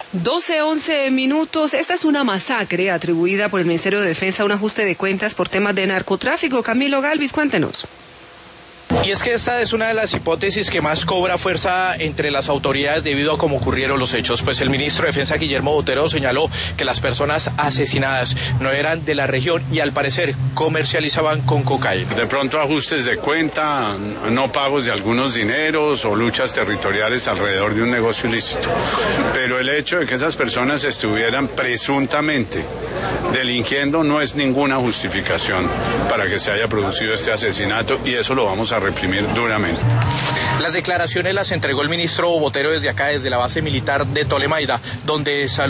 12:11. Esta es una masacre atribuida por el Ministerio de Defensa a un ajuste de cuentas por temas de narcotráfico. Camilo Galvis, cuéntenos. Y es que esta es una de las hipótesis que más cobra fuerza entre las autoridades debido a cómo ocurrieron los hechos. Pues el ministro de Defensa, Guillermo Botero, señaló que las personas asesinadas no eran de la región y al parecer comercializaban con cocaína. De pronto ajustes de cuenta, no pagos de algunos dineros o luchas territoriales alrededor de un negocio ilícito. Pero el hecho de que esas personas estuvieran presuntamente delinquiendo no es ninguna justificación para que se haya producido este asesinato y eso lo vamos a reprimir duramente. Las declaraciones las entregó el ministro Botero desde acá, desde la base militar de Tolemaida, donde